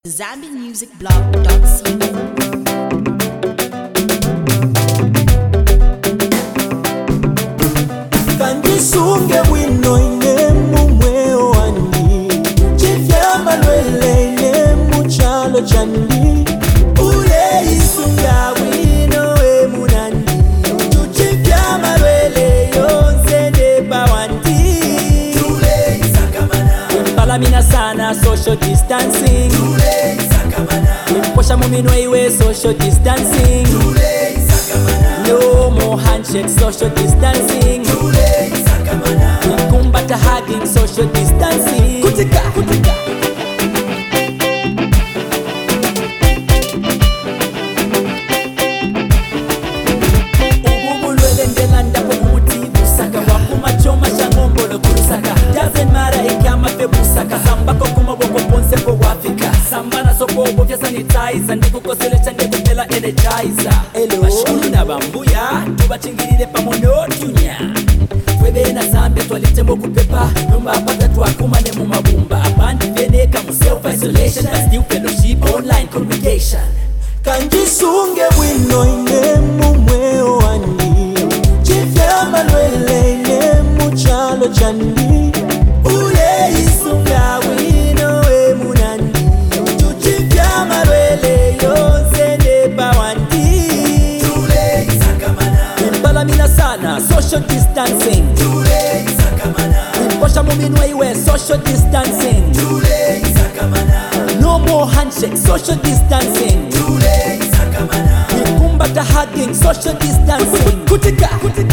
ZambianMusicBlog.co. Kandisunge wino ine mumwe wani Chifyama lwele ine muchalo chandi Ule isunga wino emunandi Chifyama lwele yonse nepa wandi Tule isakamana Palamina sana social distancing Tule isakamana Posha muminwe iwe social distancing Tule isakamana No more handshake social distancing Kumbata hugging social distancing Kutika Ububulwele ndelanda kumuti busaka Wakuma choma shangombolo kurusaka Doesn't matter ikama fe busaka Sambako kumaboko ponse po wafika Sambana sopo bofya sanitizer Ndikukosele change kumela energizer Bashulu na bambuya Tubachingirire pamono tunya Twebe na sambe twalitembo kupepa Numba apata twakumane mu mabumba Abandi veneka mu self-isolation But still fellowship online congregation Kanjisunge wino ine mumwe wani Chifyama lwele ine muchalo chandi Ule isunga wino emunandi Chifyama lwele yonse nepa wandi Tule isakamana Impalamina sana social distancing Tule isakamana Posha muminwe iwe social distancing Tule isakamana No more handshake social distancing Tule isakamana Kumbata hugging social distancing Kutika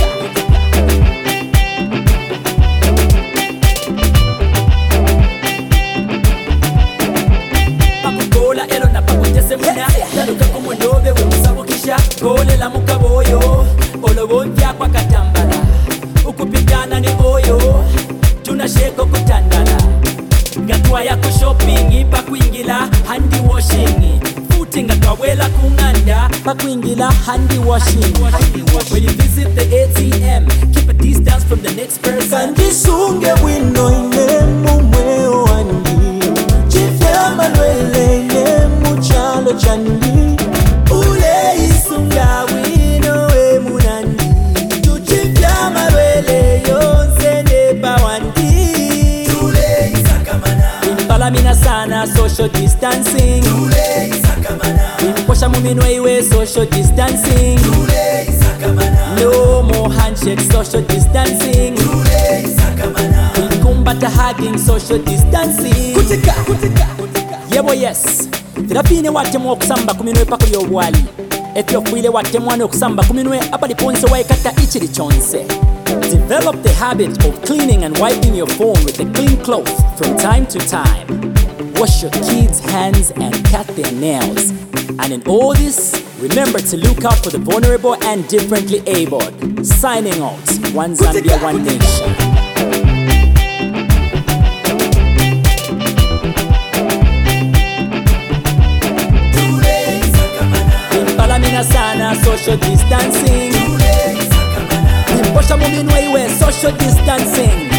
Pakukola elo na pakutese muna Laluka kumulove wemusabukisha Gole la mukaboyo Olobontia kwa katambala Ukupigana ni oyo Tunasheko kutandala Gatwa ya kushopping Pakuingila handi washing Footing atwawela kunganda Pakuingila handi washing When you visit the ATM Keep a distance from the next person Kandisunge wino ine mumwe wandi Chifyama lwele ine muchalo chandi Ule isunga wino emunandi Tuchifyama lwele yonse nepa wandi Tule isakamana Palamina sana social distancing Tule isakamana Posha muminwe iwe social distancing Tule isakamana No more handshake social distancing Tule isakamana Kumbata hugging social distancing Kutika Yebo yes Tirafine watemwa okusamba kuminwe pakuli obwali Etiofuile watemwane okusamba kuminwe abali ponse waikata ichiri chonse Develop the habit of cleaning and wiping your phone with a clean cloth from time to time. Wash your kids' hands and cut their nails. And in all this, remember to look out for the vulnerable and differently abled. Signing out, One Zambia, One Nation. Palamina sana social distancing Posha muminwe iwe social distancing